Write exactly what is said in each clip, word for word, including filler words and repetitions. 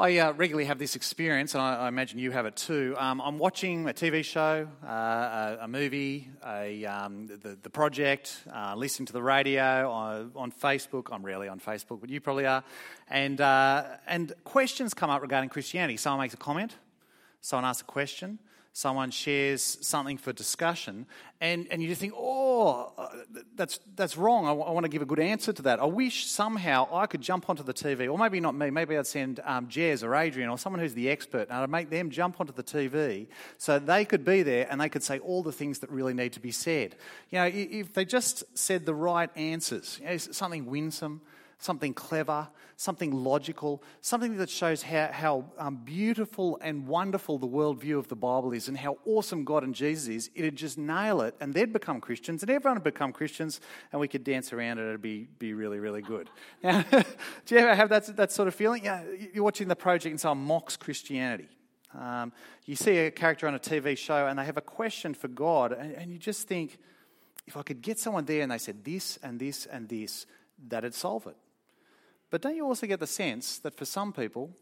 I uh, regularly have this experience, and I, I imagine you have it too. Um, I'm watching a T V show, uh, a, a movie, a, um, the, the project, uh, listening to the radio, on, on Facebook. I'm rarely on Facebook, but you probably are. And, uh, and questions come up regarding Christianity. Someone makes a comment, someone asks a question, someone shares something for discussion, and, and you just think, oh, that's that's wrong. I, w- I want to give a good answer to that. I wish somehow I could jump onto the T V, or maybe not me, maybe I'd send um, Jez or Adrian or someone who's the expert, and I'd make them jump onto the T V so they could be there and they could say all the things that really need to be said. You know, if they just said the right answers, you know, something winsome, something clever, something logical, something that shows how, how um, beautiful and wonderful the worldview of the Bible is and how awesome God and Jesus is, it'd just nail it, and they'd become Christians, and everyone would become Christians, and we could dance around it, and it'd be, be really, really good. Now, do you ever have that, that sort of feeling? Yeah, you're watching the project and someone mocks Christianity. Um, you see a character on a T V show, and they have a question for God, and, and you just think, if I could get someone there and they said this and this and this, that'd solve it. But don't you also get the sense that for some people,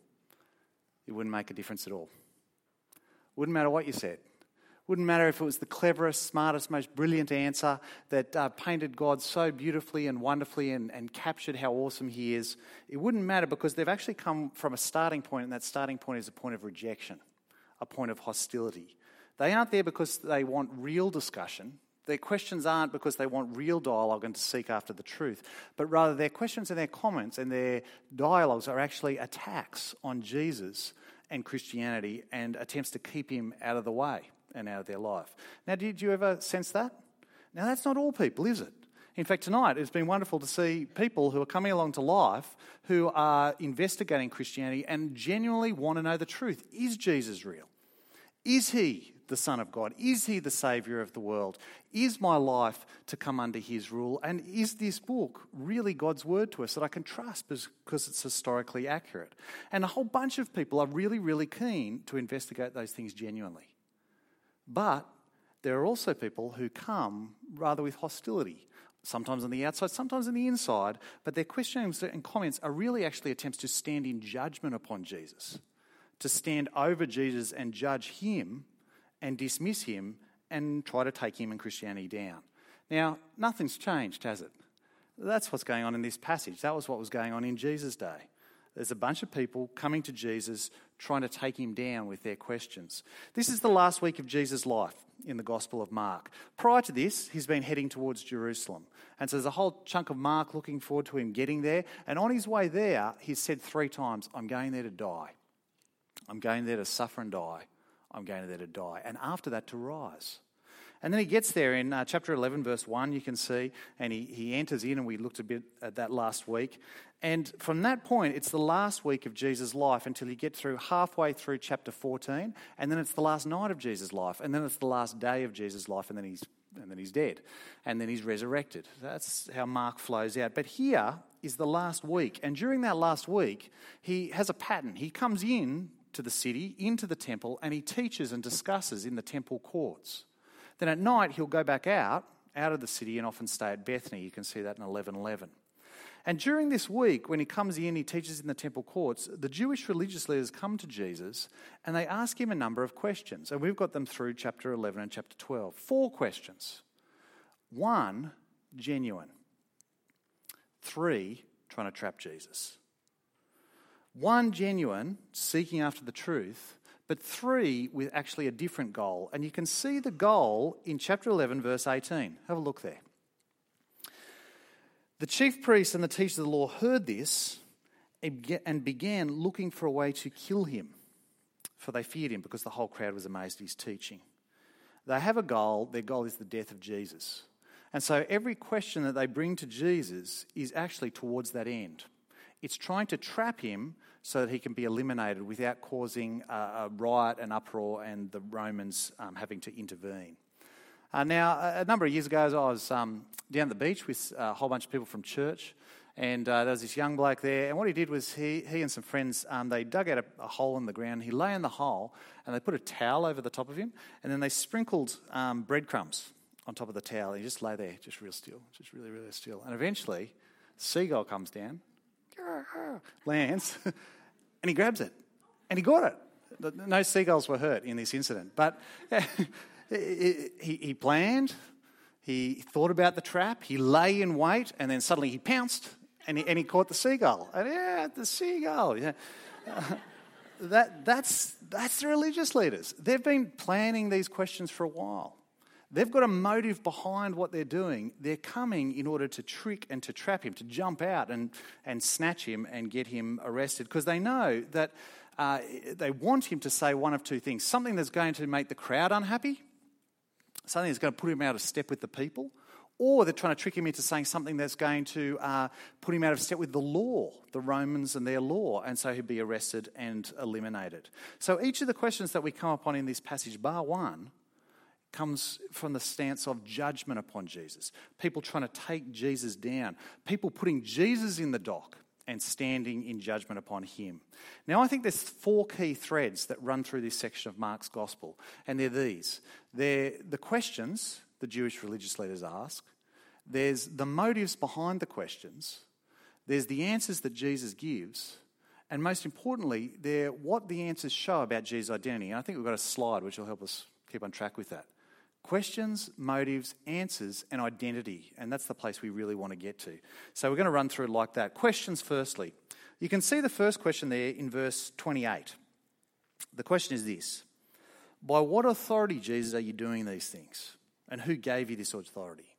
it wouldn't make a difference at all? Wouldn't matter what you said. Wouldn't matter if it was the cleverest, smartest, most brilliant answer that uh, painted God so beautifully and wonderfully and, and captured how awesome he is. It wouldn't matter because they've actually come from a starting point, and that starting point is a point of rejection, a point of hostility. They aren't there because they want real discussion. Their questions aren't because they want real dialogue and to seek after the truth, but rather their questions and their comments and their dialogues are actually attacks on Jesus and Christianity and attempts to keep him out of the way and out of their life. Now, did you ever sense that? Now, that's not all people, is it? In fact, tonight it's been wonderful to see people who are coming along to life who are investigating Christianity and genuinely want to know the truth. Is Jesus real? Is he the Son of God? Is he the Saviour of the world? Is my life to come under his rule? And is this book really God's word to us that I can trust because it's historically accurate? And a whole bunch of people are really, really keen to investigate those things genuinely. But there are also people who come rather with hostility, sometimes on the outside, sometimes on the inside, but their questions and comments are really actually attempts to stand in judgment upon Jesus, to stand over Jesus and judge him and dismiss him and try to take him and Christianity down. Now, nothing's changed, has it? That's what's going on in this passage. That was what was going on in Jesus' day. There's a bunch of people coming to Jesus trying to take him down with their questions. This is the last week of Jesus' life in the Gospel of Mark. Prior to this, he's been heading towards Jerusalem. And so there's a whole chunk of Mark looking forward to him getting there. And on his way there, he's said three times, I'm going there to die. I'm going there to suffer and die. I'm going there to die. And after that, to rise. And then he gets there in uh, chapter eleven, verse one, you can see, and he, he enters in, and we looked a bit at that last week. And from that point, it's the last week of Jesus' life until you get through halfway through chapter fourteen, and then it's the last night of Jesus' life, and then it's the last day of Jesus' life, and then he's and then he's dead, and then he's resurrected. That's how Mark flows out. But here is the last week, and during that last week, he has a pattern. He comes in to the city, into the temple, and he teaches and discusses in the temple courts. Then at night, he'll go back out, out of the city, and often stay at Bethany. You can see that in eleven eleven. And during this week, when he comes in, he teaches in the temple courts, the Jewish religious leaders come to Jesus and they ask him a number of questions. And we've got them through chapter eleven and chapter twelve. Four questions. One, genuine. Three, trying to trap Jesus. One, genuine, seeking after the truth, but three, with actually a different goal. And you can see the goal in chapter eleven, verse eighteen. Have a look there. The chief priests and the teachers of the law heard this and began looking for a way to kill him, for they feared him because the whole crowd was amazed at his teaching. They have a goal. Their goal is the death of Jesus. And so every question that they bring to Jesus is actually towards that end. It's trying to trap him so that he can be eliminated without causing a, a riot and uproar and the Romans um, having to intervene. Uh, now, a, a number of years ago, I was um, down at the beach with a whole bunch of people from church, and uh, there was this young bloke there, and what he did was he he and some friends, um, they dug out a, a hole in the ground. He lay in the hole, and they put a towel over the top of him, and then they sprinkled um, breadcrumbs on top of the towel. He just lay there, just real still, just really, really still. And eventually, the seagull comes down, lands, and he grabs it. And he got it. No seagulls were hurt in this incident. But he, he planned, he thought about the trap, he lay in wait, and then suddenly he pounced and he, and he caught the seagull. And yeah, the seagull. Yeah. Uh, that, that's, that's the religious leaders. They've been planning these questions for a while. They've got a motive behind what they're doing. They're coming in order to trick and to trap him, to jump out and, and snatch him and get him arrested, because they know that uh, they want him to say one of two things: something that's going to make the crowd unhappy, something that's going to put him out of step with the people, or they're trying to trick him into saying something that's going to uh, put him out of step with the law, the Romans and their law, and so he'd be arrested and eliminated. So each of the questions that we come upon in this passage, bar one, comes from the stance of judgment upon Jesus. People trying to take Jesus down. People putting Jesus in the dock and standing in judgment upon him. Now, I think there's four key threads that run through this section of Mark's gospel, and they're these. They're the questions the Jewish religious leaders ask. There's the motives behind the questions. There's the answers that Jesus gives. And most importantly, they're what the answers show about Jesus' identity. And I think we've got a slide which will help us keep on track with that. Questions, motives, answers, and identity. And that's the place we really want to get to. So we're going to run through it like that. Questions firstly. You can see the first question there in verse twenty-eight. The question is this: by what authority, Jesus, are you doing these things? And who gave you this authority?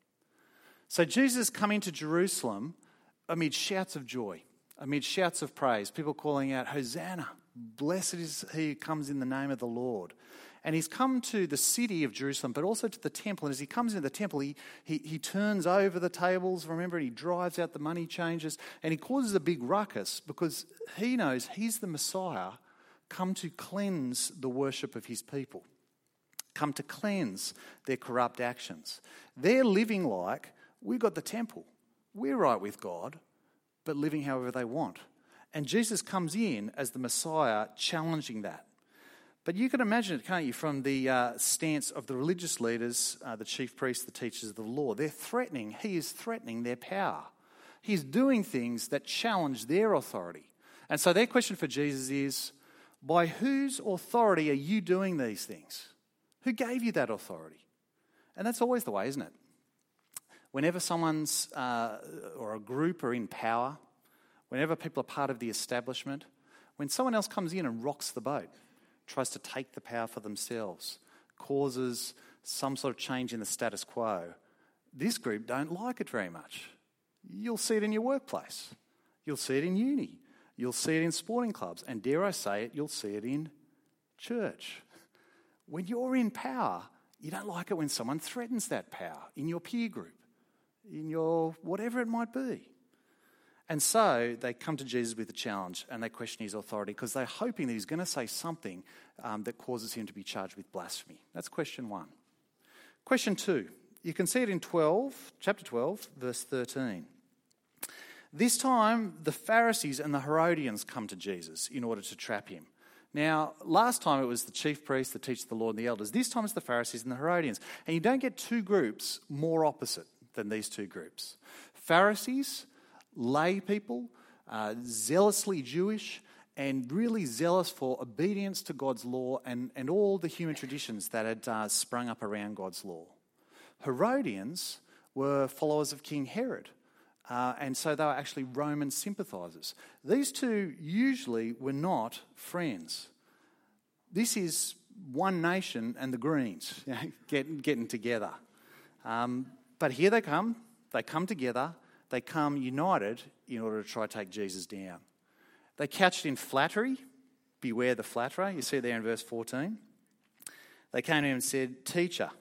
So Jesus come into Jerusalem amid shouts of joy, amid shouts of praise, people calling out, Hosanna, blessed is he who comes in the name of the Lord. And he's come to the city of Jerusalem, but also to the temple. And as he comes into the temple, he, he, he turns over the tables, remember, he drives out the money changers, and he causes a big ruckus because he knows he's the Messiah come to cleanse the worship of his people, come to cleanse their corrupt actions. They're living like, we've got the temple, we're right with God, but living however they want. And Jesus comes in as the Messiah challenging that. But you can imagine it, can't you, from the uh, stance of the religious leaders, uh, the chief priests, the teachers of the law. They're threatening, he is threatening their power. He's doing things that challenge their authority. And so their question for Jesus is, by whose authority are you doing these things? Who gave you that authority? And that's always the way, isn't it? Whenever someone's uh, or a group are in power, whenever people are part of the establishment, when someone else comes in and rocks the boat, tries to take the power for themselves, causes some sort of change in the status quo, this group don't like it very much. You'll see it in your workplace. You'll see it in uni. You'll see it in sporting clubs. And dare I say it, you'll see it in church. When you're in power, you don't like it when someone threatens that power in your peer group, in your whatever it might be. And so they come to Jesus with a challenge and they question his authority because they're hoping that he's going to say something um, that causes him to be charged with blasphemy. That's question one. Question two, you can see it in twelve, chapter twelve, verse thirteen. This time the Pharisees and the Herodians come to Jesus in order to trap him. Now, last time it was the chief priests, the teachers of the law, and the elders. This time it's the Pharisees and the Herodians. And you don't get two groups more opposite than these two groups. Pharisees, lay people, uh, zealously Jewish, and really zealous for obedience to God's law and, and all the human traditions that had uh, sprung up around God's law. Herodians were followers of King Herod, uh, and so they were actually Roman sympathisers. These two usually were not friends. This is one nation and the Greens, you know, getting, getting together. Um, but here they come, they come together, they come united in order to try to take Jesus down. They couched in flattery. Beware the flatterer. You see it there in verse fourteen. They came to him and said, Teacher,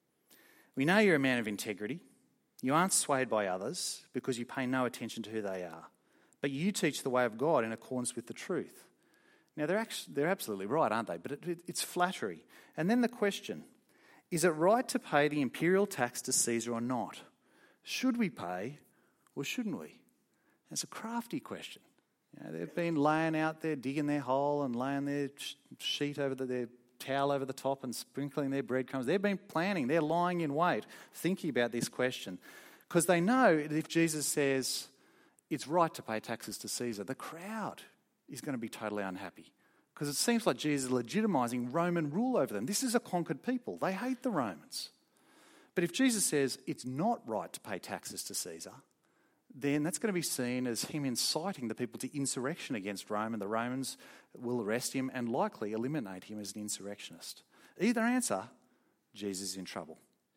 we know you're a man of integrity. You aren't swayed by others because you pay no attention to who they are. But you teach the way of God in accordance with the truth. Now, they're, actually, they're absolutely right, aren't they? But it, it, it's flattery. And then the question, is it right to pay the imperial tax to Caesar or not? Should we pay or shouldn't we? It's a crafty question. You know, they've been laying out there, digging their hole and laying their sheet over the, their towel over the top and sprinkling their breadcrumbs. They've been planning. They're lying in wait, thinking about this question. Because they know that if Jesus says it's right to pay taxes to Caesar, the crowd is going to be totally unhappy. because it seems like Jesus is legitimising Roman rule over them. This is a conquered people. They hate the Romans. But if Jesus says it's not right to pay taxes to Caesar, then that's going to be seen as him inciting the people to insurrection against Rome, and the Romans will arrest him and likely eliminate him as an insurrectionist. Either answer, Jesus is in trouble.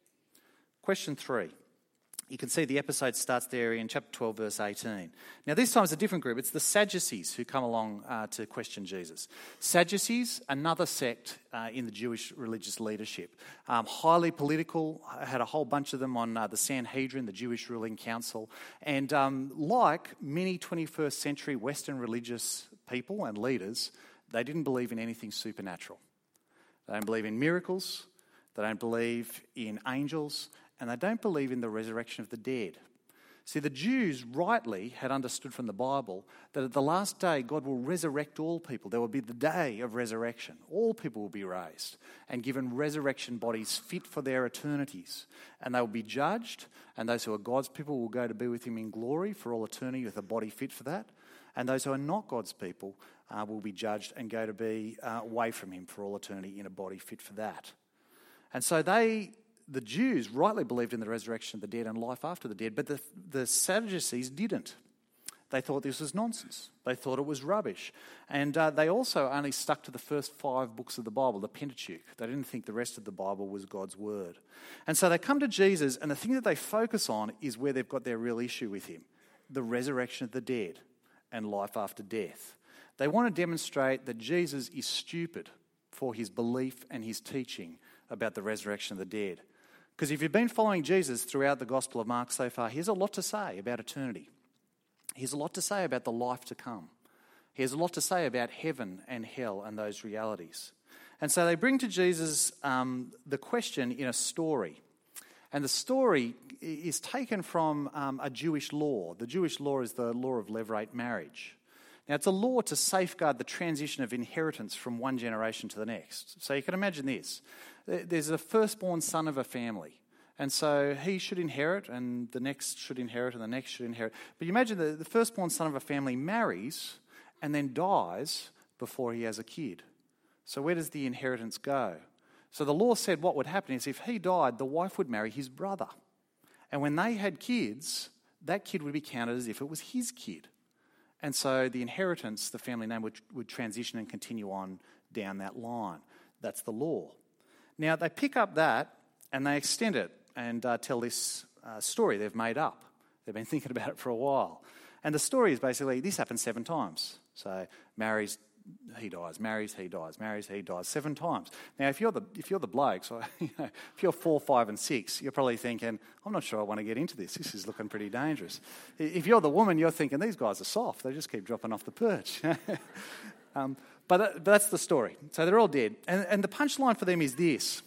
Question three. You can see the episode starts there in chapter twelve, verse eighteen. Now, this time it's a different group. It's the Sadducees who come along uh, to question Jesus. Sadducees, another sect uh, in the Jewish religious leadership. Um, highly political, had a whole bunch of them on uh, the Sanhedrin, the Jewish ruling council. And um, like many twenty-first century Western religious people and leaders, they didn't believe in anything supernatural. They don't believe in miracles. They don't believe in angels. And they don't believe in the resurrection of the dead. See, the Jews rightly had understood from the Bible that at the last day God will resurrect all people. There will be the day of resurrection. All people will be raised and given resurrection bodies fit for their eternities. And they will be judged, and those who are God's people will go to be with him in glory for all eternity with a body fit for that. And those who are not God's people uh, will be judged and go to be uh, away from him for all eternity in a body fit for that. And so they... The Jews rightly believed in the resurrection of the dead and life after the dead, but the, the Sadducees didn't. They thought this was nonsense. They thought it was rubbish. And uh, they also only stuck to the first five books of the Bible, the Pentateuch. They didn't think the rest of the Bible was God's word. And so they come to Jesus, and the thing that they focus on is where they've got their real issue with him, the resurrection of the dead and life after death. They want to demonstrate that Jesus is stupid for his belief and his teaching about the resurrection of the dead. Because if you've been following Jesus throughout the Gospel of Mark so far, he has a lot to say about eternity. He has a lot to say about the life to come. He has a lot to say about heaven and hell and those realities. And so they bring to Jesus um, the question in a story. And the story is taken from um, a Jewish law. The Jewish law is the law of levirate marriage. Now, it's a law to safeguard the transition of inheritance from one generation to the next. So you can imagine this. There's a firstborn son of a family. And so he should inherit, and the next should inherit, and the next should inherit. But you imagine the, the firstborn son of a family marries and then dies before he has a kid. So where does the inheritance go? So the law said what would happen is if he died, the wife would marry his brother. And when they had kids, that kid would be counted as if it was his kid. And so the inheritance, the family name, would, would transition and continue on down that line. That's the law. Now, they pick up that and they extend it and uh, tell this uh, story they've made up. They've been thinking about it for a while. And the story is basically, this happens seven times. So marries, he dies, marries, he dies, marries, he dies, seven times. Now, if you're the if you're the bloke, so you know, if you're four, five, and six, you're probably thinking, I'm not sure I want to get into this. This is looking pretty dangerous. If you're the woman, you're thinking, these guys are soft. They just keep dropping off the perch. um, but, uh, but that's the story. So they're all dead. And, and the punchline for them is this.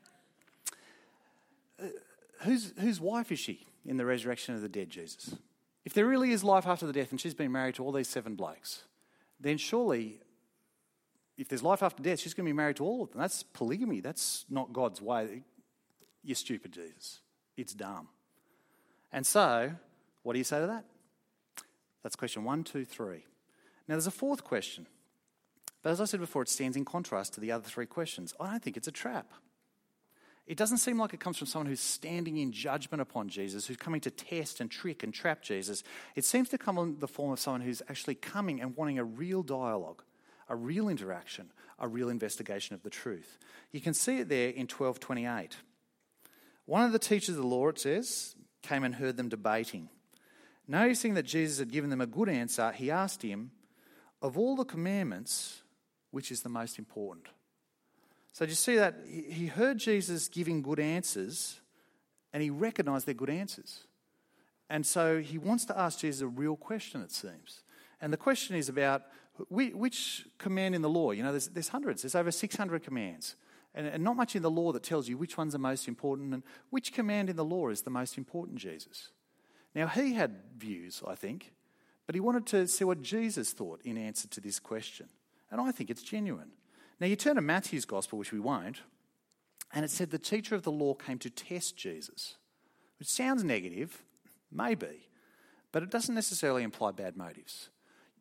Uh, whose, whose wife is she in the resurrection of the dead, Jesus? If there really is life after the death and she's been married to all these seven blokes, then surely, if there's life after death, she's going to be married to all of them. That's polygamy. That's not God's way. You're stupid, Jesus. It's dumb. And so, what do you say to that? That's question one, two, three. Now, there's a fourth question. But as I said before, it stands in contrast to the other three questions. I don't think it's a trap. It doesn't seem like it comes from someone who's standing in judgment upon Jesus, who's coming to test and trick and trap Jesus. It seems to come in the form of someone who's actually coming and wanting a real dialogue, a real interaction, a real investigation of the truth. You can see it there in twelve twenty-eight. One of the teachers of the law, it says, came and heard them debating. Noticing that Jesus had given them a good answer, he asked him, of all the commandments, which is the most important? So do you see that? He heard Jesus giving good answers and he recognised they're good answers. And so he wants to ask Jesus a real question, it seems. And the question is about which command in the law. You know, there's, there's hundreds. There's over six hundred commands. And, and not much in the law that tells you which one's the most important and which command in the law is the most important, Jesus. Now, he had views, I think, but he wanted to see what Jesus thought in answer to this question. And I think it's genuine. Now, you turn to Matthew's Gospel, which we won't, and it said the teacher of the law came to test Jesus, which sounds negative, maybe, but it doesn't necessarily imply bad motives.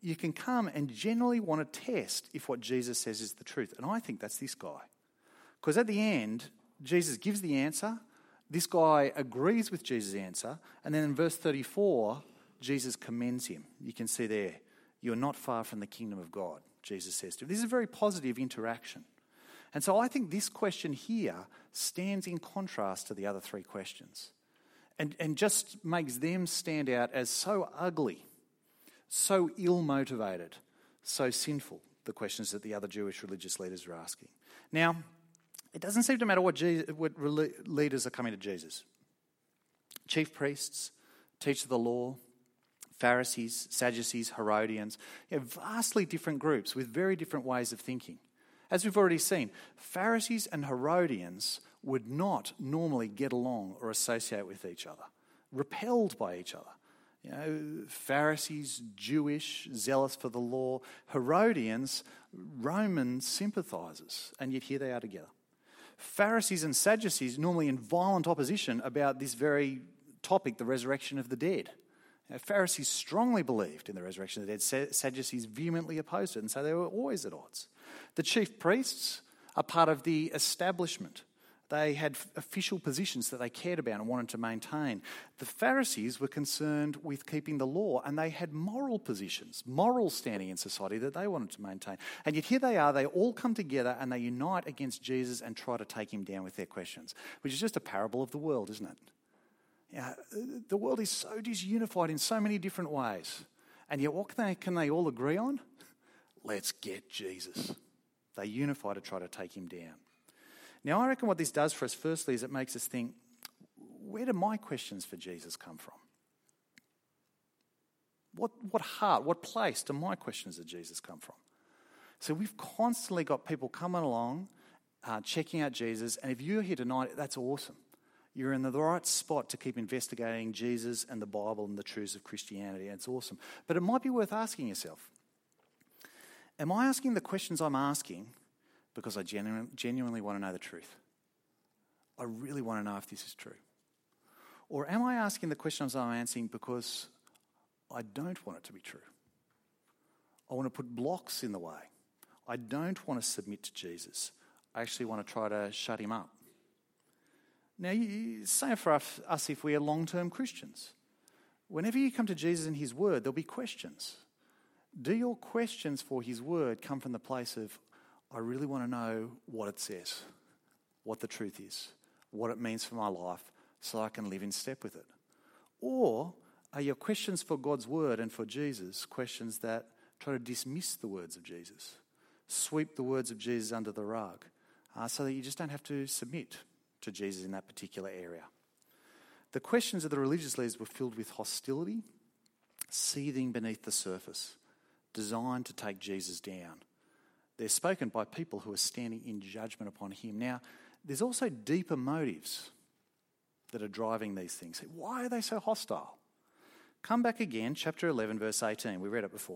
you can come and generally want to test if what Jesus says is the truth. And I think that's this guy. Because at the end, Jesus gives the answer. This guy agrees with Jesus' answer. And then in verse thirty-four, Jesus commends him. You can see there, you're not far from the kingdom of God, Jesus says to him. This is a very positive interaction. And so I think this question here stands in contrast to the other three questions and, and just makes them stand out as so ugly, so ill-motivated, so sinful, the questions that the other Jewish religious leaders are asking. Now, it doesn't seem to matter what, Jesus, what leaders are coming to Jesus. Chief priests, teachers of the law, Pharisees, Sadducees, Herodians, you know, vastly different groups with very different ways of thinking. As we've already seen, Pharisees and Herodians would not normally get along or associate with each other, repelled by each other. You know, Pharisees, Jewish, zealous for the law, Herodians, Roman sympathisers, and yet here they are together. Pharisees and Sadducees normally in violent opposition about this very topic, the resurrection of the dead. Now, Pharisees strongly believed in the resurrection of the dead. Sadducees vehemently opposed it, and so they were always at odds. The chief priests are part of the establishment. They had official positions that they cared about and wanted to maintain. The Pharisees were concerned with keeping the law, and they had moral positions, moral standing in society that they wanted to maintain. And yet here they are, they all come together and they unite against Jesus and try to take him down with their questions, which is just a parable of the world, isn't it? Yeah, the world is so disunified in so many different ways. And yet what can they, can they all agree on? Let's get Jesus. They unify to try to take him down. Now, I reckon what this does for us, firstly, is it makes us think, where do my questions for Jesus come from? What, what heart, what place do my questions of Jesus come from? So we've constantly got people coming along, uh, checking out Jesus, and if you're here tonight, that's awesome. You're in the right spot to keep investigating Jesus and the Bible and the truths of Christianity, and it's awesome. But it might be worth asking yourself, am I asking the questions I'm asking because I genu- genuinely want to know the truth? I really want to know if this is true. Or am I asking the questions I'm answering because I don't want it to be true? I want to put blocks in the way. I don't want to submit to Jesus. I actually want to try to shut him up. Now, you, same for us if we are long-term Christians. Whenever you come to Jesus and his word, there'll be questions. Do your questions for his word come from the place of, I really want to know what it says, what the truth is, what it means for my life, so I can live in step with it? Or are your questions for God's word and for Jesus questions that try to dismiss the words of Jesus, sweep the words of Jesus under the rug, uh, so that you just don't have to submit to Jesus in that particular area? The questions of the religious leaders were filled with hostility, seething beneath the surface, designed to take Jesus down. They're spoken by people who are standing in judgment upon him. Now, there's also deeper motives that are driving these things. Why are they so hostile? Come back again, chapter eleven, verse eighteen. We read it before.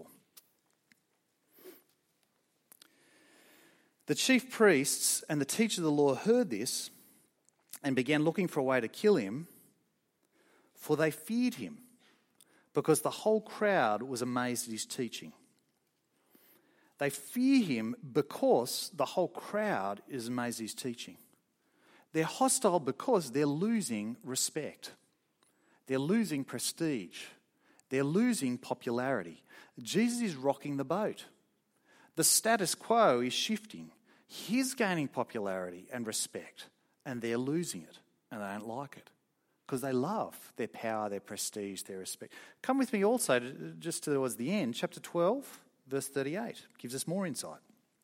The chief priests and the teachers of the law heard this and began looking for a way to kill him, for they feared him, because the whole crowd was amazed at his teaching. They fear him because the whole crowd is amazed at his teaching. They're hostile because they're losing respect. They're losing prestige. They're losing popularity. Jesus is rocking the boat. The status quo is shifting. He's gaining popularity and respect, and they're losing it, and they don't like it because they love their power, their prestige, their respect. Come with me also to, just towards the end, chapter twelve, verse thirty-eight, gives us more insight.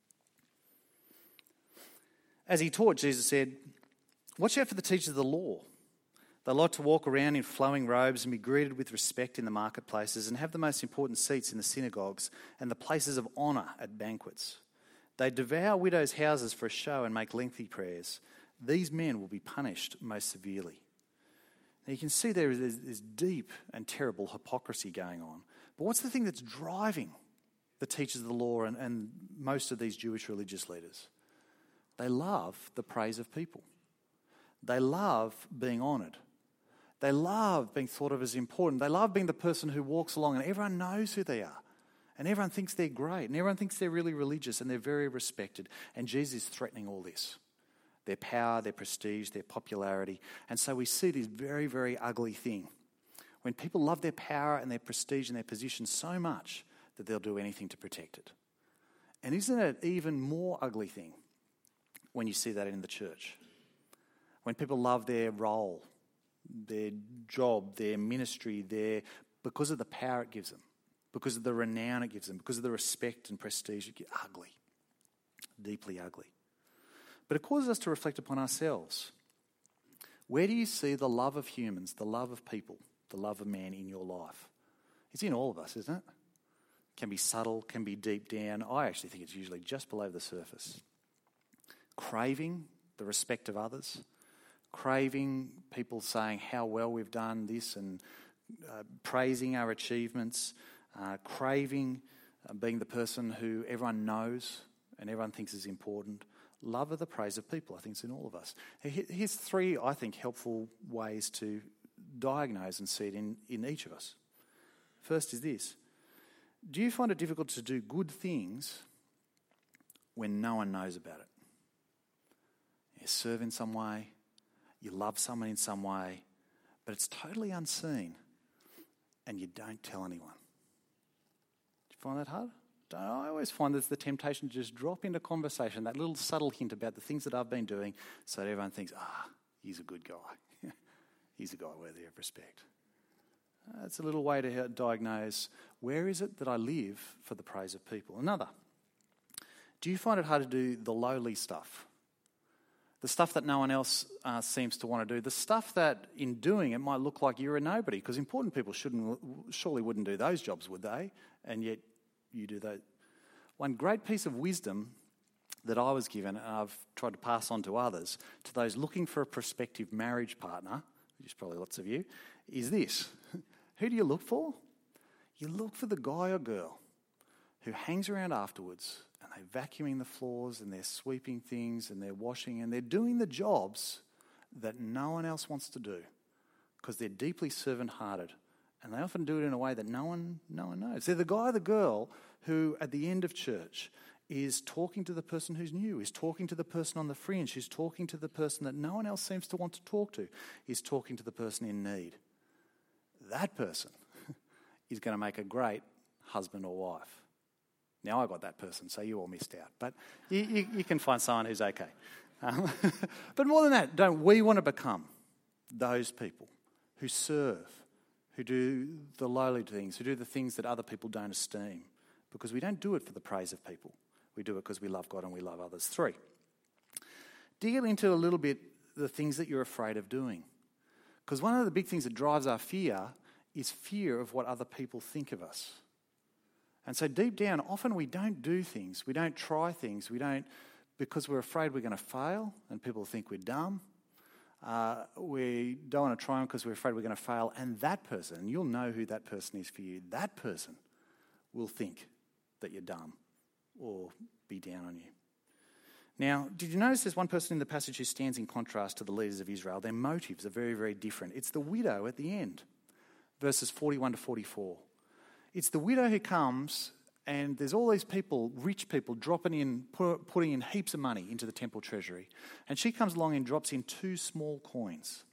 As he taught, Jesus said, "Watch out for the teachers of the law. They like to walk around in flowing robes and be greeted with respect in the marketplaces and have the most important seats in the synagogues and the places of honour at banquets. They devour widows' houses for a show and make lengthy prayers. These men will be punished most severely." Now you can see there is this deep and terrible hypocrisy going on. But what's the thing that's driving the teachers of the law and, and most of these Jewish religious leaders? They love the praise of people. They love being honoured. They love being thought of as important. They love being the person who walks along and everyone knows who they are. And everyone thinks they're great. And everyone thinks they're really religious and they're very respected. And Jesus is threatening all this. Their power, their prestige, their popularity. And so we see this very, very ugly thing. When people love their power and their prestige and their position so much that they'll do anything to protect it. And isn't it an even more ugly thing when you see that in the church? When people love their role, their job, their ministry, their because of the power it gives them, because of the renown it gives them, because of the respect and prestige, it gets ugly, deeply ugly. But it causes us to reflect upon ourselves. Where do you see the love of humans, the love of people, the love of man in your life? It's in all of us, isn't it? Can be subtle, can be deep down. I actually think it's usually just below the surface. Craving the respect of others, craving people saying how well we've done this and uh, praising our achievements, uh, craving uh, being the person who everyone knows and everyone thinks is important. Love of the praise of people, I think it's in all of us. Here's three, I think, helpful ways to diagnose and see it in, in each of us. First is this. Do you find it difficult to do good things when no one knows about it? You serve in some way, you love someone in some way, but it's totally unseen and you don't tell anyone. Do you find that hard? I always find there's the temptation to just drop into conversation, that little subtle hint about the things that I've been doing so that everyone thinks, ah, he's a good guy. He's a guy worthy of respect. That's a little way to diagnose where is it that I live for the praise of people. Another, do you find it hard to do the lowly stuff? The stuff that no one else uh, seems to want to do. The stuff that in doing it might look like you're a nobody, because important people shouldn't, surely wouldn't do those jobs, would they? And yet you do that. One great piece of wisdom that I was given, and I've tried to pass on to others, to those looking for a prospective marriage partner, which is probably lots of you, is this. Who do you look for? You look for the guy or girl who hangs around afterwards and they're vacuuming the floors and they're sweeping things and they're washing and they're doing the jobs that no one else wants to do because they're deeply servant-hearted. And they often do it in a way that no one no one knows. They're the guy or the girl who, at the end of church, is talking to the person who's new, is talking to the person on the fringe, who's talking to the person that no one else seems to want to talk to, is talking to the person in need. That person is going to make a great husband or wife. Now I got that person, so you all missed out. But you, you, you can find someone who's okay. Um, but more than that, don't we want to become those people who serve, who do the lowly things, who do the things that other people don't esteem? Because we don't do it for the praise of people. We do it because we love God and we love others. Three, dig into a little bit the things that you're afraid of doing. Because one of the big things that drives our fear is fear of what other people think of us. And so deep down, often we don't do things, we don't try things, we don't, because we're afraid we're going to fail and people think we're dumb. Uh, we don't want to try them because we're afraid we're going to fail. And that person, and you'll know who that person is for you, that person will think that you're dumb or be down on you. Now, did you notice there's one person in the passage who stands in contrast to the leaders of Israel? Their motives are very, very different. It's the widow at the end, verses forty-one to forty-four. It's the widow who comes and there's all these people, rich people, dropping in, put, putting in heaps of money into the temple treasury. And she comes along and drops in two small coins.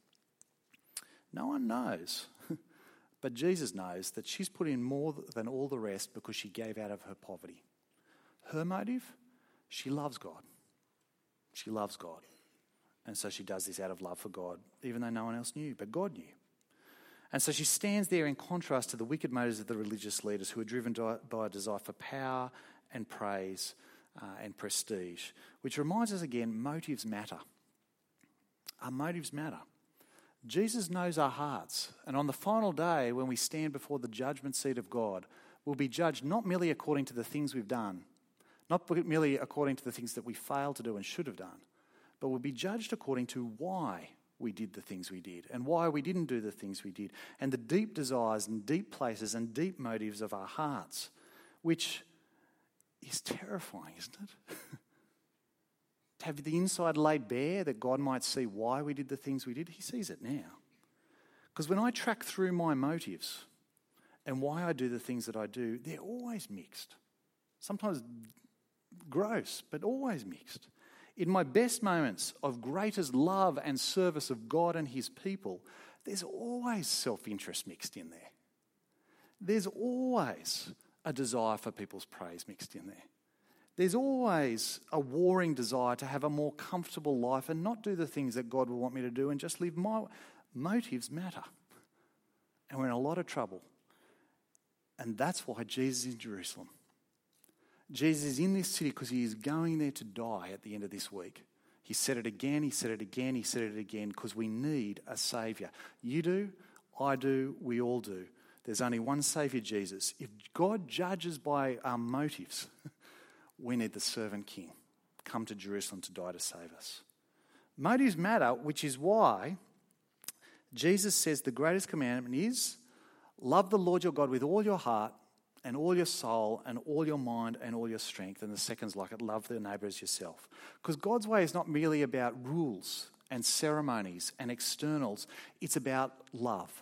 No one knows, but Jesus knows that she's put in more than all the rest because she gave out of her poverty. Her motive? She loves God. She loves God. And so she does this out of love for God, even though no one else knew, but God knew. And so she stands there in contrast to the wicked motives of the religious leaders who are driven by a desire for power and praise uh, and prestige, which reminds us again, motives matter. Our motives matter. Jesus knows our hearts. And on the final day, when we stand before the judgment seat of God, we'll be judged not merely according to the things we've done, not merely according to the things that we failed to do and should have done, but we'll be judged according to why we did the things we did and why we didn't do the things we did, and the deep desires and deep places and deep motives of our hearts, which is terrifying, isn't it? To have the inside laid bare that God might see why we did the things we did. He sees it now. Because when I track through my motives and why I do the things that I do, they're always mixed. Sometimes gross, but always mixed. In my best moments of greatest love and service of God and his people, there's always self-interest mixed in there. There's always a desire for people's praise mixed in there. There's always a warring desire to have a more comfortable life and not do the things that God will want me to do and just live. My motives matter. And we're in a lot of trouble. And that's why Jesus is in Jerusalem. Jesus is in this city because he is going there to die at the end of this week. He said it again, he said it again, he said it again, because we need a saviour. You do, I do, we all do. There's only one saviour, Jesus. If God judges by our motives, we need the servant king come to Jerusalem to die to save us. Motives matter, which is why Jesus says the greatest commandment is love the Lord your God with all your heart and all your soul and all your mind and all your strength. And the second's like it, love the neighbour as yourself. Because God's way is not merely about rules and ceremonies and externals. It's about love.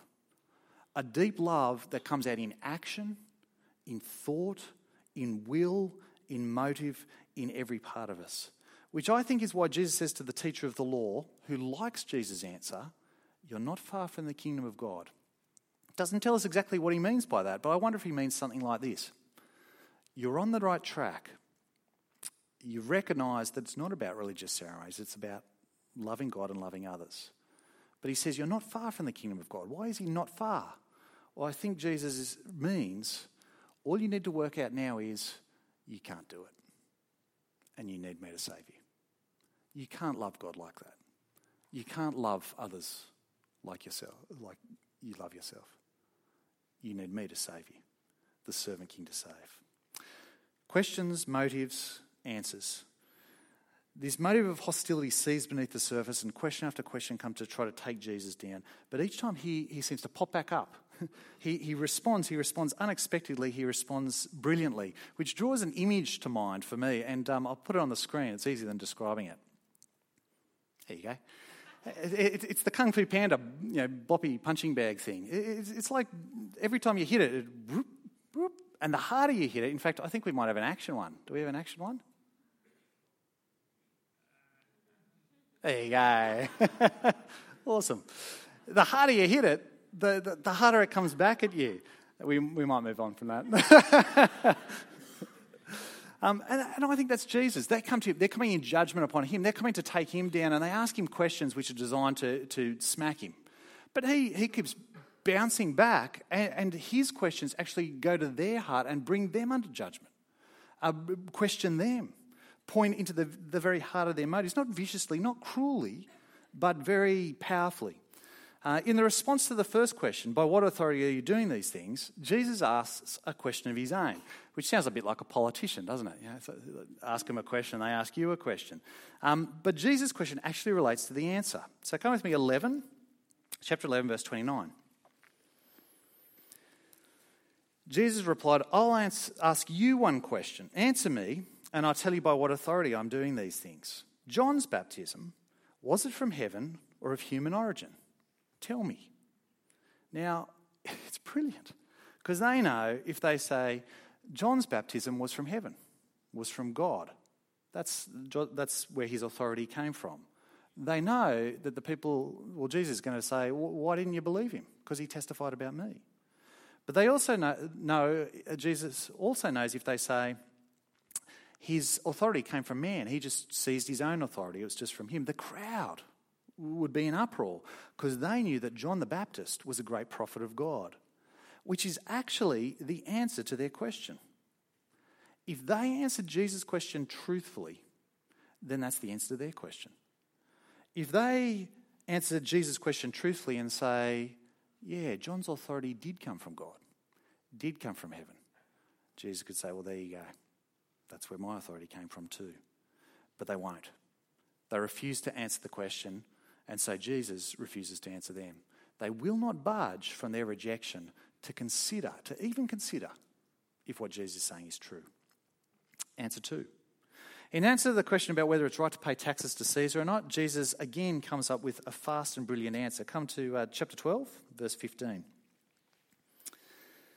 A deep love that comes out in action, in thought, in will, in motive, in every part of us. Which I think is why Jesus says to the teacher of the law, who likes Jesus' answer, you're not far from the kingdom of God. Doesn't tell us exactly what he means by that, but I wonder if he means something like this. You're on the right track. You recognise that it's not about religious ceremonies, it's about loving God and loving others. But he says you're not far from the kingdom of God. Why is he not far? Well, I think Jesus is, means all you need to work out now is you can't do it. And you need me to save you. You can't love God like that. You can't love others like yourself, like you love yourself. You need me to save you, the servant king to save. Questions, motives, answers. This motive of hostility sees beneath the surface, and question after question come to try to take Jesus down. But each time he, he seems to pop back up. he, he responds, he responds unexpectedly, he responds brilliantly, which draws an image to mind for me, and um, I'll put it on the screen. It's easier than describing it. There you go. It, it, it's the Kung Fu Panda, you know, boppy punching bag thing. It, it's, it's like every time you hit it, it whoop, whoop, and the harder you hit it, in fact, I think we might have an action one. Do we have an action one? There you go. Awesome. The harder you hit it, the, the, the harder it comes back at you. We, we might move on from that. Um, and, and I think that's Jesus. They come to, they're coming in judgment upon him. They're coming to take him down, and they ask him questions which are designed to, to smack him. But he, he keeps bouncing back, and, and his questions actually go to their heart and bring them under judgment, uh, question them, point into the, the very heart of their motives, not viciously, not cruelly, but very powerfully. Uh, in the response to the first question, by what authority are you doing these things, Jesus asks a question of his own, which sounds a bit like a politician, doesn't it? You know, so ask him a question, they ask you a question. Um, but Jesus' question actually relates to the answer. So come with me, eleven, chapter eleven, verse twenty-nine. Jesus replied, I'll ans- ask you one question. Answer me, and I'll tell you by what authority I'm doing these things. John's baptism, was it from heaven or of human origin? Tell me. Now, it's brilliant because they know if they say John's baptism was from heaven, was from God, that's, that's where his authority came from. They know that the people, well, Jesus is going to say, why didn't you believe him? Because he testified about me. But they also know, know, Jesus also knows if they say his authority came from man, he just seized his own authority, it was just from him. The crowd would be in uproar because they knew that John the Baptist was a great prophet of God, which is actually the answer to their question. If they answered Jesus' question truthfully, then that's the answer to their question. If they answered Jesus' question truthfully and say, yeah, John's authority did come from God, did come from heaven, Jesus could say, well, there you go. That's where my authority came from too. But they won't. They refuse to answer the question, and so Jesus refuses to answer them. They will not budge from their rejection to consider, to even consider if what Jesus is saying is true. Answer two. In answer to the question about whether it's right to pay taxes to Caesar or not, Jesus again comes up with a fast and brilliant answer. Come to uh, chapter twelve, verse fifteen.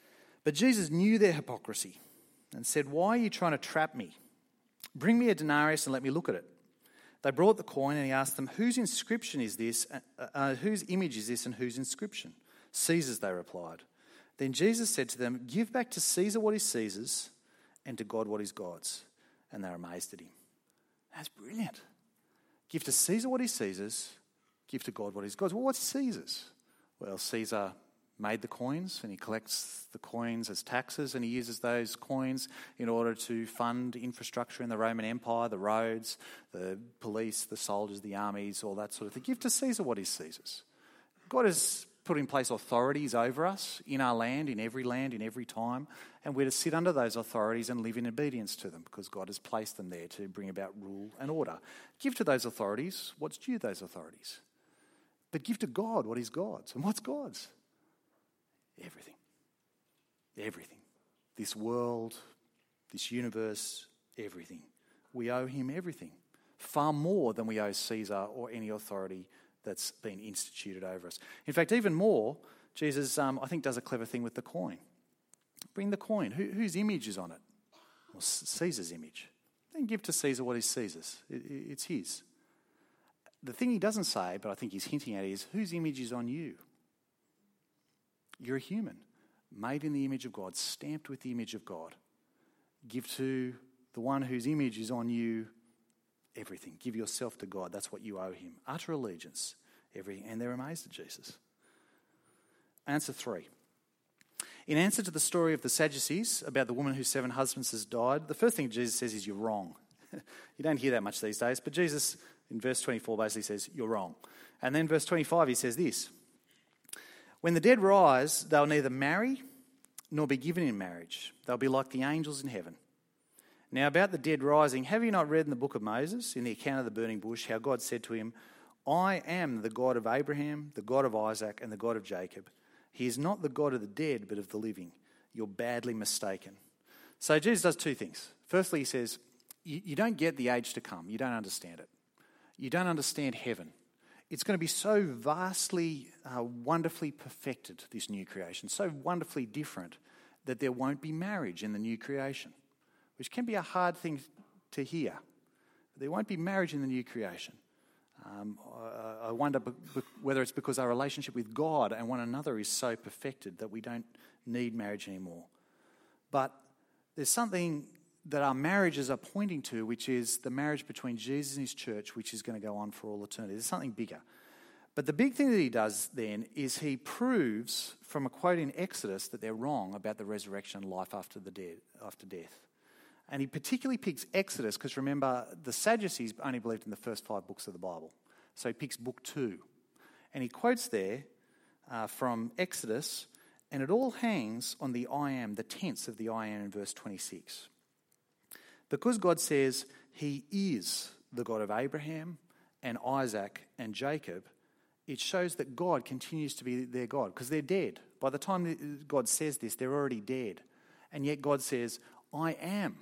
But Jesus knew their hypocrisy and said, "Why are you trying to trap me? Bring me a denarius and let me look at it." They brought the coin and he asked them, "Whose inscription is this? Uh, uh, whose image is this and whose inscription?" "Caesar's," they replied. Then Jesus said to them, "Give back to Caesar what is Caesar's and to God what is God's." And they were amazed at him. That's brilliant. Give to Caesar what is Caesar's, give to God what is God's. Well, what's Caesar's? Well, Caesar made the coins and he collects the coins as taxes and he uses those coins in order to fund infrastructure in the Roman Empire, the roads, the police, the soldiers, the armies, all that sort of thing. Give to Caesar what is Caesar's. God has put in place authorities over us in our land, in every land, in every time, and we're to sit under those authorities and live in obedience to them because God has placed them there to bring about rule and order. Give to those authorities what's due those authorities. But give to God what is God's. And what's God's? Everything. Everything. This world, this universe, everything. We owe him everything. Far more than we owe Caesar or any authority that's been instituted over us. In fact, even more, Jesus, um, I think, does a clever thing with the coin. Bring the coin. Who, whose image is on it? Well, Caesar's image. Then give to Caesar what is Caesar's. It, it's his. The thing he doesn't say, but I think he's hinting at, is whose image is on you? You're a human, made in the image of God, stamped with the image of God. Give to the one whose image is on you everything. Give yourself to God. That's what you owe him. Utter allegiance. Everything. And they're amazed at Jesus. Answer three. In answer to the story of the Sadducees about the woman whose seven husbands has died, the first thing Jesus says is, "You're wrong." You don't hear that much these days, but Jesus in verse twenty-four basically says, "You're wrong." And then verse twenty-five, he says this: "When the dead rise, they'll neither marry nor be given in marriage. They'll be like the angels in heaven. Now about the dead rising, have you not read in the book of Moses, in the account of the burning bush, how God said to him, 'I am the God of Abraham, the God of Isaac, and the God of Jacob. He is not the God of the dead, but of the living. You're badly mistaken.'" So Jesus does two things. Firstly, he says, you, you don't get the age to come. You don't understand it. You don't understand heaven. It's going to be so vastly, uh, wonderfully perfected, this new creation, so wonderfully different that there won't be marriage in the new creation, which can be a hard thing to hear. There won't be marriage in the new creation. Um, I, I wonder be, be, whether it's because our relationship with God and one another is so perfected that we don't need marriage anymore. But there's something that our marriages are pointing to, which is the marriage between Jesus and his church, which is going to go on for all eternity. There's something bigger. But the big thing that he does then is he proves from a quote in Exodus that they're wrong about the resurrection and life after the dead, after death. And he particularly picks Exodus because, remember, the Sadducees only believed in the first five books of the Bible. So he picks book two. And he quotes there uh, from Exodus, and it all hangs on the I am, the tense of the I am in verse twenty-six. Because God says he is the God of Abraham and Isaac and Jacob, it shows that God continues to be their God because they're dead. By the time God says this, they're already dead. And yet God says, I am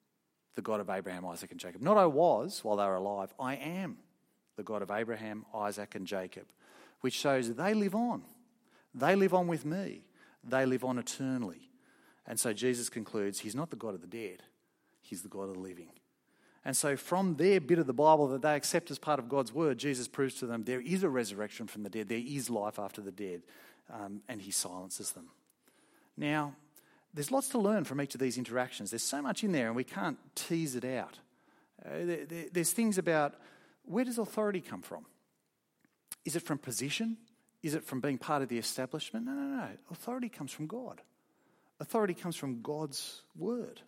the God of Abraham, Isaac and Jacob. Not I was while they were alive. I am the God of Abraham, Isaac and Jacob, which shows they live on. They live on with me. They live on eternally. And so Jesus concludes he's not the God of the dead. He's the God of the living. And so from their bit of the Bible that they accept as part of God's word, Jesus proves to them there is a resurrection from the dead. There is life after the dead. Um, and he silences them. Now, there's lots to learn from each of these interactions. There's so much in there and we can't tease it out. Uh, there, there, there's things about where does authority come from? Is it from position? Is it from being part of the establishment? No, no, no. Authority comes from God. Authority comes from God's word.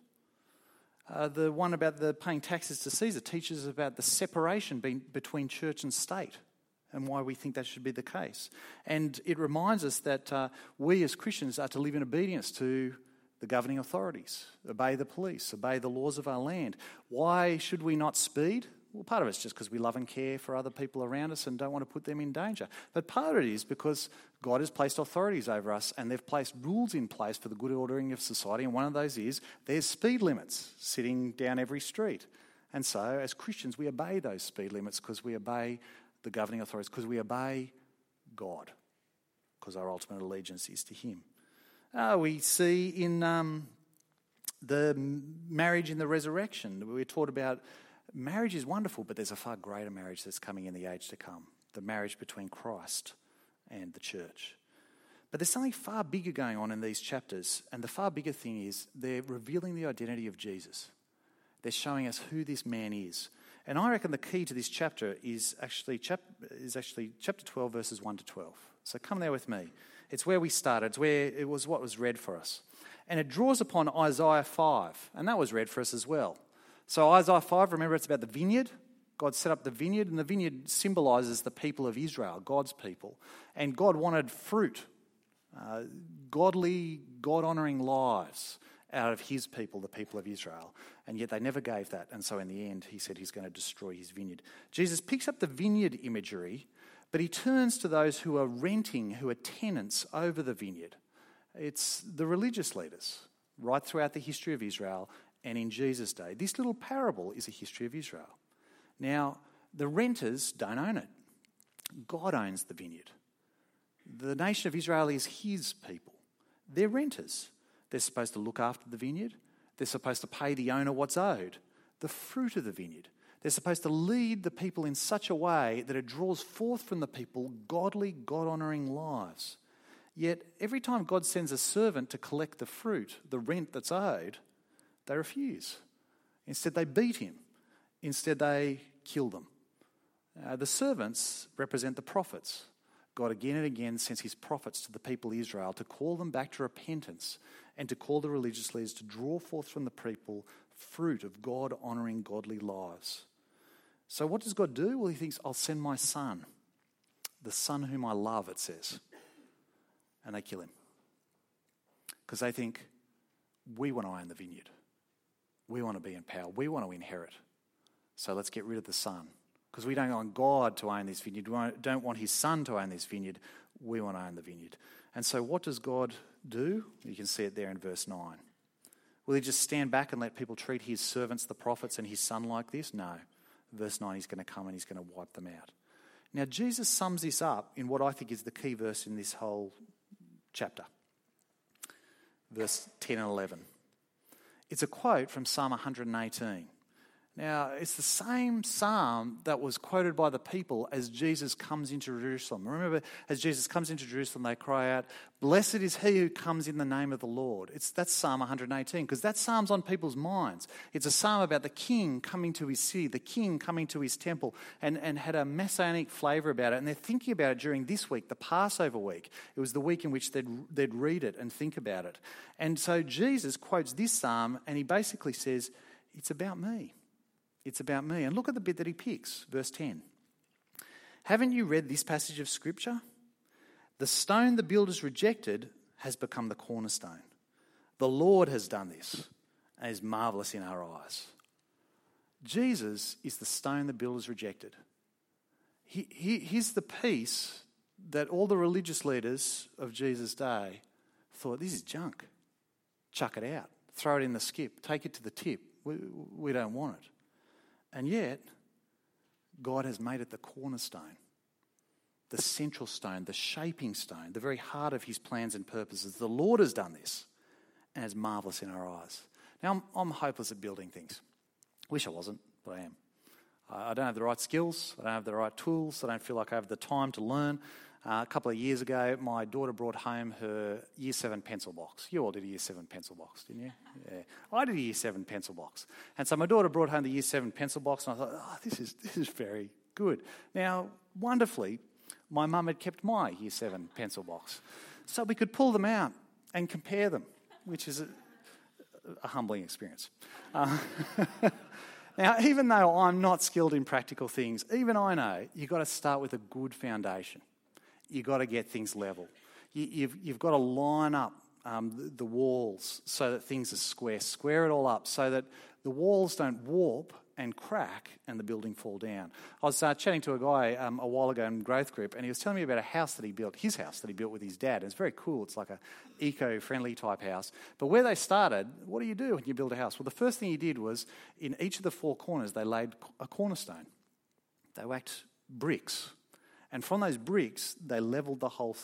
Uh, the one about the paying taxes to Caesar teaches about the separation be- between church and state and why we think that should be the case. And it reminds us that uh, we as Christians are to live in obedience to the governing authorities, obey the police, obey the laws of our land. Why should we not speed? Well, part of it's just because we love and care for other people around us and don't want to put them in danger. But part of it is because God has placed authorities over us and they've placed rules in place for the good ordering of society. And one of those is there's speed limits sitting down every street. And so as Christians, we obey those speed limits because we obey the governing authorities, because we obey God, because our ultimate allegiance is to him. Uh, we see in um, the marriage in the resurrection, we're taught about marriage is wonderful, but there's a far greater marriage that's coming in the age to come, the marriage between Christ and the church. But there's something far bigger going on in these chapters, and the far bigger thing is they're revealing the identity of Jesus. They're showing us who this man is. And I reckon the key to this chapter is actually chap- is actually chapter twelve, verses one to twelve. So come there with me. It's where we started. It's where it was what was read for us. And it draws upon Isaiah five, and that was read for us as well. So Isaiah five, remember, it's about the vineyard. God set up the vineyard, and the vineyard symbolises the people of Israel, God's people. And God wanted fruit, uh, godly, God-honouring lives out of his people, the people of Israel. And yet they never gave that. And so in the end, he said he's going to destroy his vineyard. Jesus picks up the vineyard imagery, but he turns to those who are renting, who are tenants over the vineyard. It's the religious leaders right throughout the history of Israel and in Jesus' day. This little parable is a history of Israel. Now, the renters don't own it. God owns the vineyard. The nation of Israel is his people. They're renters. They're supposed to look after the vineyard. They're supposed to pay the owner what's owed, the fruit of the vineyard. They're supposed to lead the people in such a way that it draws forth from the people godly, God-honouring lives. Yet every time God sends a servant to collect the fruit, the rent that's owed, they refuse. Instead, they beat him. Instead, they kill them. Uh, the servants represent the prophets. God again and again sends his prophets to the people of Israel to call them back to repentance and to call the religious leaders to draw forth from the people fruit of God-honouring, godly lives. So what does God do? Well, he thinks, I'll send my son, the son whom I love, it says. And they kill him. Because they think, we want to own the vineyard. We want to be in power. We want to inherit. So let's get rid of the son. Because we don't want God to own this vineyard. We don't want his son to own this vineyard. We want to own the vineyard. And so what does God do? You can see it there in verse nine. Will he just stand back and let people treat his servants, the prophets, and his son like this? No. Verse nine, he's going to come and he's going to wipe them out. Now, Jesus sums this up in what I think is the key verse in this whole chapter. Verse ten and eleven. It's a quote from Psalm one eighteen. Now, it's the same psalm that was quoted by the people as Jesus comes into Jerusalem. Remember, as Jesus comes into Jerusalem, they cry out, "Blessed is he who comes in the name of the Lord." It's that's Psalm one eighteen, because that psalm's on people's minds. It's a psalm about the king coming to his city, the king coming to his temple, and, and had a messianic flavour about it. And they're thinking about it during this week, the Passover week. It was the week in which they'd, they'd read it and think about it. And so Jesus quotes this psalm, and he basically says, it's about me. It's about me. And look at the bit that he picks, verse ten. Haven't you read this passage of Scripture? The stone the builders rejected has become the cornerstone. The Lord has done this and is marvellous in our eyes. Jesus is the stone the builders rejected. He, he, he's the piece that all the religious leaders of Jesus' day thought, this is junk. Chuck it out. Throw it in the skip. Take it to the tip. We, we don't want it. And yet, God has made it the cornerstone, the central stone, the shaping stone, the very heart of his plans and purposes. The Lord has done this, and it's marvellous in our eyes. Now, I'm, I'm hopeless at building things. Wish I wasn't, but I am. I, I don't have the right skills. I don't have the right tools. I don't feel like I have the time to learn. Uh, a couple of years ago, my daughter brought home her Year seven pencil box. You all did a Year seven pencil box, didn't you? Yeah. I did a Year seven pencil box. And so my daughter brought home the Year seven pencil box, and I thought, oh, this is this is very good. Now, wonderfully, my mum had kept my Year seven pencil box. So we could pull them out and compare them, which is a, a humbling experience. Uh, now, even though I'm not skilled in practical things, even I know you've got to start with a good foundation. You've got to get things level. You, you've, you've got to line up um, the, the walls so that things are square. Square it all up so that the walls don't warp and crack and the building fall down. I was uh, chatting to a guy um, a while ago in growth group, and he was telling me about a house that he built, his house that he built with his dad. And it's very cool. It's like a eco-friendly type house. But where they started, what do you do when you build a house? Well, the first thing he did was in each of the four corners, they laid a cornerstone. They whacked bricks. And from those bricks, they levelled the whole thing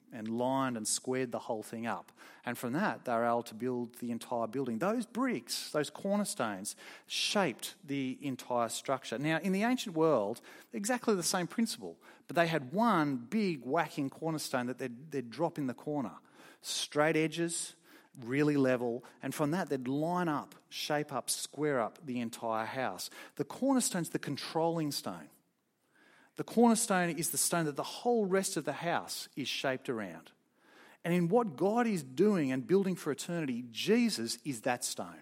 and lined and squared the whole thing up. And from that, they were able to build the entire building. Those bricks, those cornerstones, shaped the entire structure. Now, in the ancient world, exactly the same principle, but they had one big whacking cornerstone that they'd, they'd drop in the corner. Straight edges, really level, and from that they'd line up, shape up, square up the entire house. The cornerstone's the controlling stone. The cornerstone is the stone that the whole rest of the house is shaped around. And in what God is doing and building for eternity, Jesus is that stone.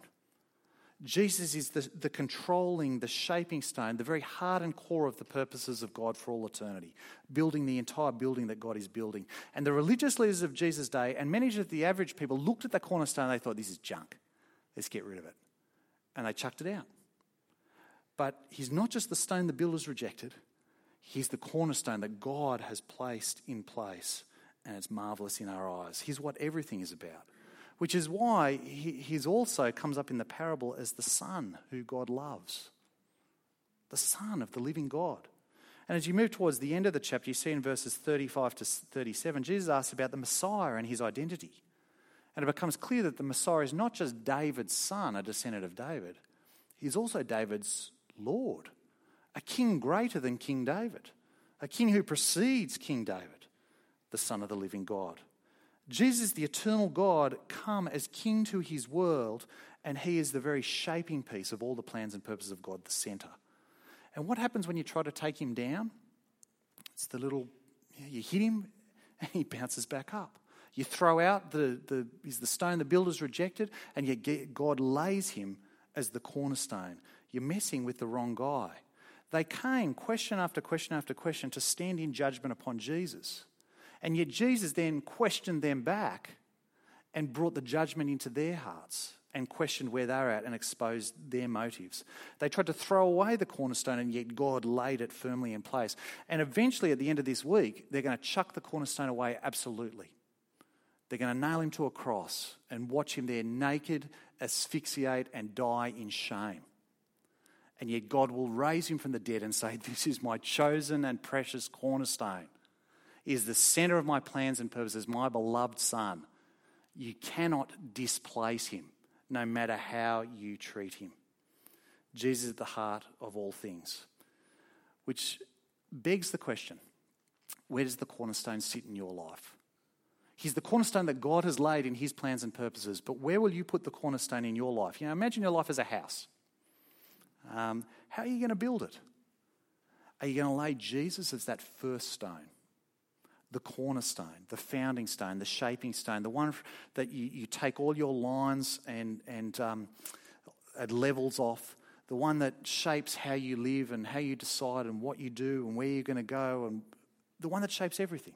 Jesus is the, the controlling, the shaping stone, the very heart and core of the purposes of God for all eternity, building the entire building that God is building. And the religious leaders of Jesus' day and many of the average people looked at the cornerstone and they thought, this is junk. Let's get rid of it. And they chucked it out. But he's not just the stone the builders rejected. He's the cornerstone that God has placed in place, and it's marvellous in our eyes. He's what everything is about, which is why he he's also comes up in the parable as the Son who God loves, the Son of the living God. And as you move towards the end of the chapter, you see in verses thirty-five to thirty-seven, Jesus asks about the Messiah and his identity. And it becomes clear that the Messiah is not just David's son, a descendant of David. He's also David's Lord. A king greater than King David, a king who precedes King David, the Son of the living God. Jesus, the eternal God, come as king to his world, and he is the very shaping piece of all the plans and purposes of God, the centre. And what happens when you try to take him down? It's the little, you hit him and he bounces back up. You throw out the, the, he's the stone the builders rejected, and yet God lays him as the cornerstone. You're messing with the wrong guy. They came question after question after question to stand in judgment upon Jesus. And yet Jesus then questioned them back and brought the judgment into their hearts and questioned where they're at and exposed their motives. They tried to throw away the cornerstone, and yet God laid it firmly in place. And eventually at the end of this week, they're going to chuck the cornerstone away absolutely. They're going to nail him to a cross and watch him there naked, asphyxiate and die in shame. And yet God will raise him from the dead and say, this is my chosen and precious cornerstone. He is the centre of my plans and purposes, my beloved Son. You cannot displace him, no matter how you treat him. Jesus is at the heart of all things. Which begs the question, where does the cornerstone sit in your life? He's the cornerstone that God has laid in his plans and purposes, but where will you put the cornerstone in your life? You know, imagine your life as a house. Um, how are you going to build it? Are you going to lay Jesus as that first stone, the cornerstone, the founding stone, the shaping stone, the one that you, you take all your lines and, and um, it levels off, the one that shapes how you live and how you decide and what you do and where you're going to go, and the one that shapes everything?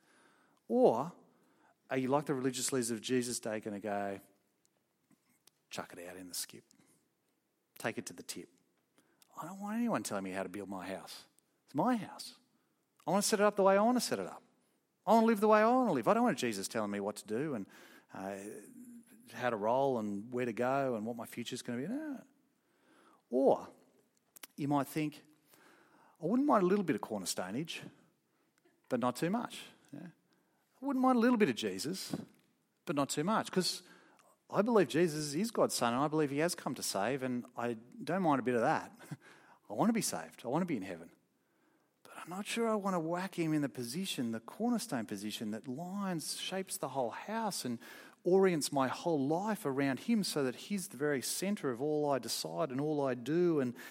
Or are you like the religious leaders of Jesus' day going to go, chuck it out in the skip, take it to the tip? I don't want anyone telling me how to build my house. It's my house. I want to set it up the way I want to set it up. I want to live the way I want to live. I don't want Jesus telling me what to do and uh, how to roll and where to go and what my future's going to be. No. Or you might think, I wouldn't mind a little bit of cornerstonage, but not too much. Yeah? I wouldn't mind a little bit of Jesus, but not too much, because I believe Jesus is God's son, and I believe he has come to save, and I don't mind a bit of that. I want to be saved. I want to be in heaven. But I'm not sure I want to whack him in the position, the cornerstone position, that lines, shapes the whole house and orients my whole life around him so that he's the very centre of all I decide and all I do. And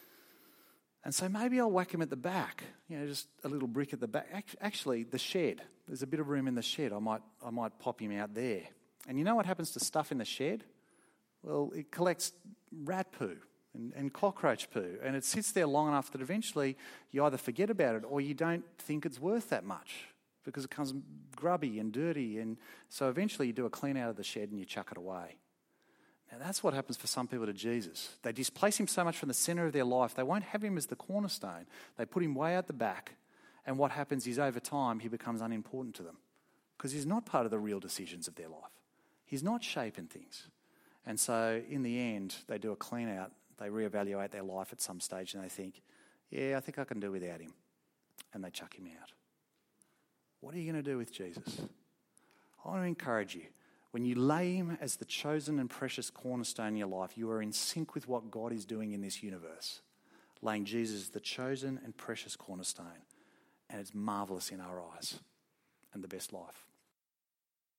and so maybe I'll whack him at the back, you know, just a little brick at the back. Actually, the shed. There's a bit of room in the shed. I might I might pop him out there. And you know what happens to stuff in the shed? Well, it collects rat poo and, and cockroach poo, and it sits there long enough that eventually you either forget about it or you don't think it's worth that much because it becomes grubby and dirty, and so eventually you do a clean out of the shed and you chuck it away. Now that's what happens for some people to Jesus. They displace him so much from the centre of their life, they won't have him as the cornerstone. They put him way out the back, and what happens is over time he becomes unimportant to them because he's not part of the real decisions of their life. He's not shaping things. And so in the end, they do a clean out, they reevaluate their life at some stage and they think, yeah, I think I can do without him. And they chuck him out. what are you going to do with Jesus? I want to encourage you. When you lay him as the chosen and precious cornerstone in your life, you are in sync with what God is doing in this universe. Laying Jesus as the chosen and precious cornerstone. And it's marvellous in our eyes and the best life.